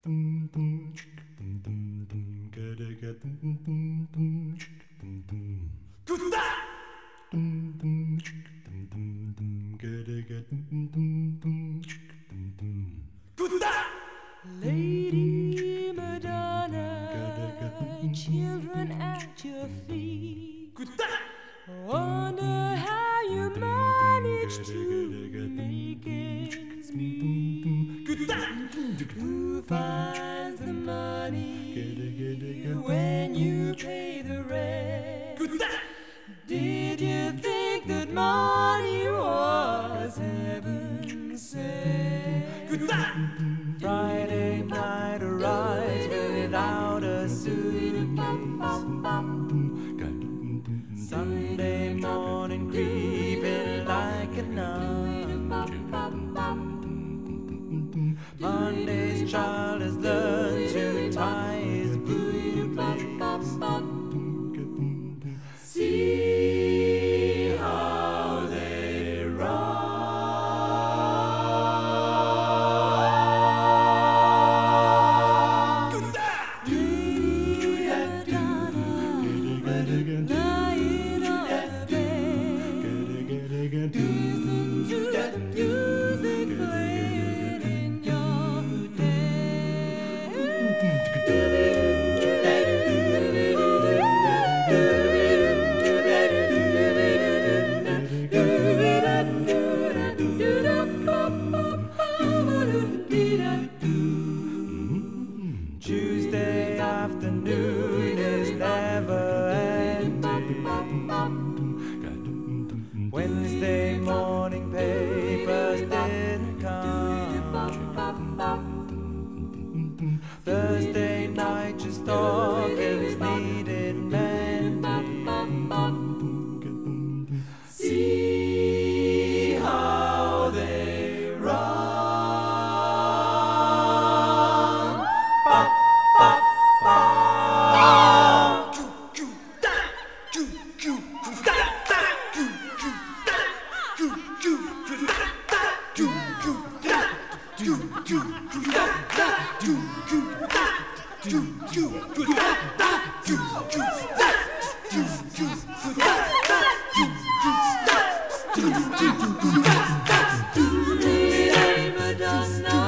Lady Madonna, children at your feet. Wonder how you manage to make ends meet. Who finds the money when you pay the rent? Did you think that money was heaven sent? Friday night arrives without a suitcase. Sunday morning creeping like a nun. Monday's child has learned to tie his bootlace. See how they run. Lying on the bed, listen to the music playing in your Tuesday afternoon is never ending. Wednesday morning papers didn't come. Thursday night your stockings needed mending. See how they run. Lady Madonna.